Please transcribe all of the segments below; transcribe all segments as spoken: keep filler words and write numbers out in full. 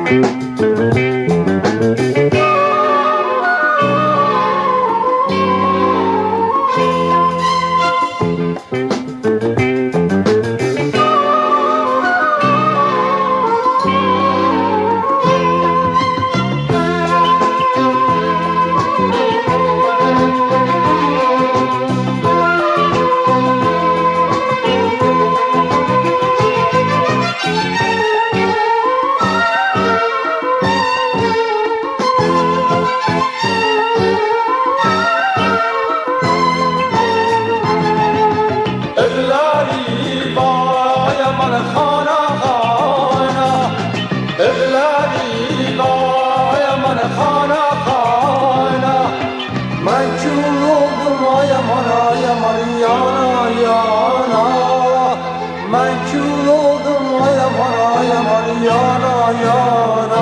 Menkul oldum ay aman ay aman yana yana.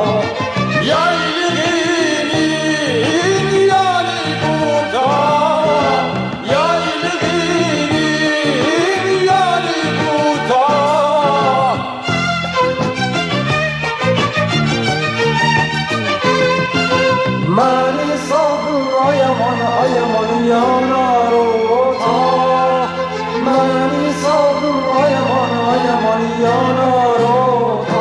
Yaylığının yani burada, yaylığının yani burada. Beni saldın ay aman ay aman yana rota. Beni saldın ay aman ay aman yana rota.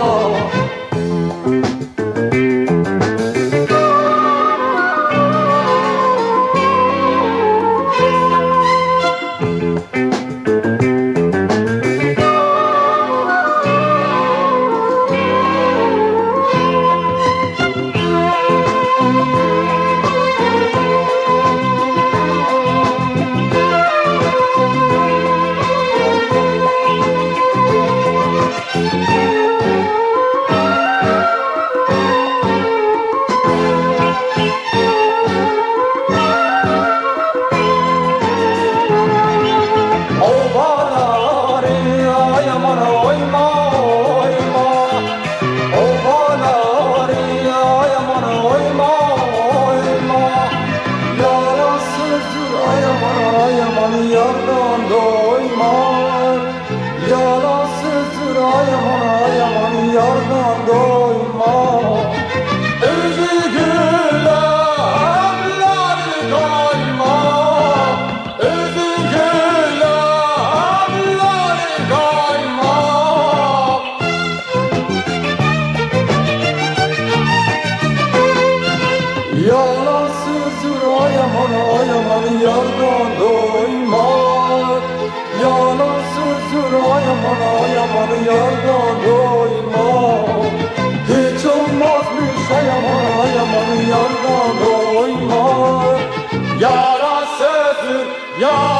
Yardan doyma, yalansızdır ay aman ay aman yardan doyma. Özü gülemler kayma, özü gülemler kayma. Yalansızdır ay aman ay aman yardan doyma. Yalansızdır ay aman ay aman yardan doyma. Hiç olmazmış ay aman ay aman yardan doyma. Yarasızdır ya